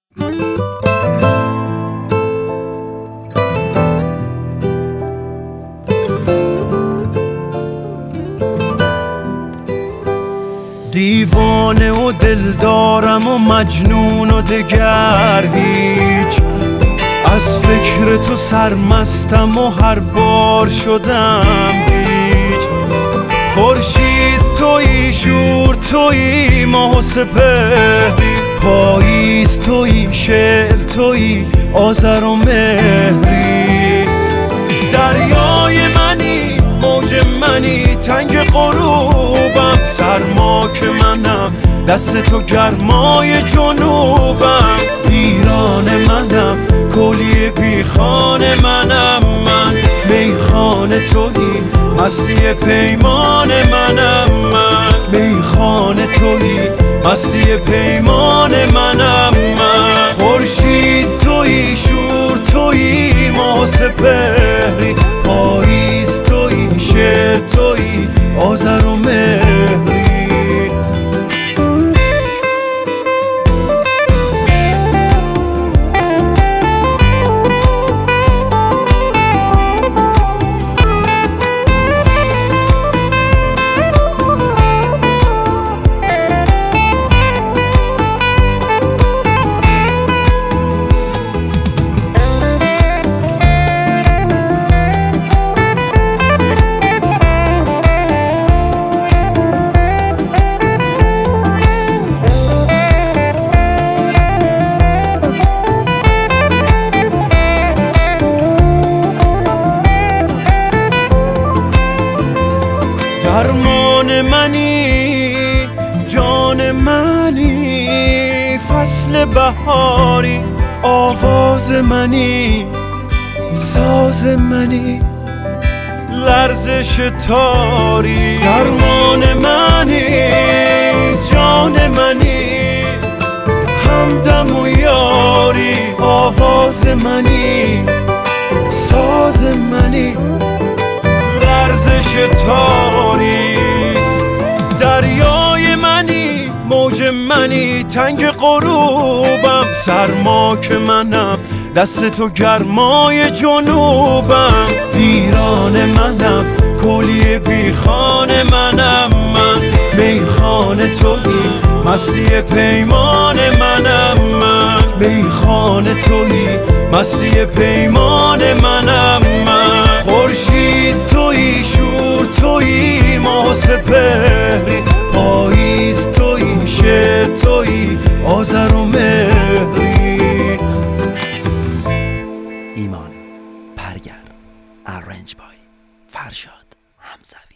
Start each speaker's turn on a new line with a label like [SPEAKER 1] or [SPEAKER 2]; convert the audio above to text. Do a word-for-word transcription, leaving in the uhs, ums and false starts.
[SPEAKER 1] دیوانه و دلدارم و مجنون و دگر هیچ، از فکر تو سرمستم و هر بار شدم هیچ. خورشید تویی، شور تویی، ماه و سپهری، پاییز تویی، شعر تویی، آذر و مهری. دریای منی، موج منی، تنگ غروبم، سرما که منم، دست تو گرمای جنوبم. ویران منم، کلیه بیخان منم من، میخانه تویی، مستی پیمان منم من. میخانه تویی، مستی پیمان منم من. خورشید تویی، شور تویی، ماه و سپهری، پاییز تویی، شعر تویی، آذر و مهری. درمان منی، جان منی، فصل بهاری، آواز منی، ساز منی، لرزش تاری. درمان منی، جان منی، همدم و یاری، آواز منی، ساز منی، لرزش تاری. دریای منی، موج منی، تنگ غروبم، سرما که منم، دست تو گرمای جنوبم. ویران منم، کلیه بیخان منم من، میخانه تویی، مستی پیمان منم من. میخانه تویی، مستی پیمان منم من. خورشید تویی، شور تویی، ماه و سپهری، پاییز تویی، شعر تویی، آذر و مهری.
[SPEAKER 2] ایمان پرگر، ارنج بای فرشاد همزوی.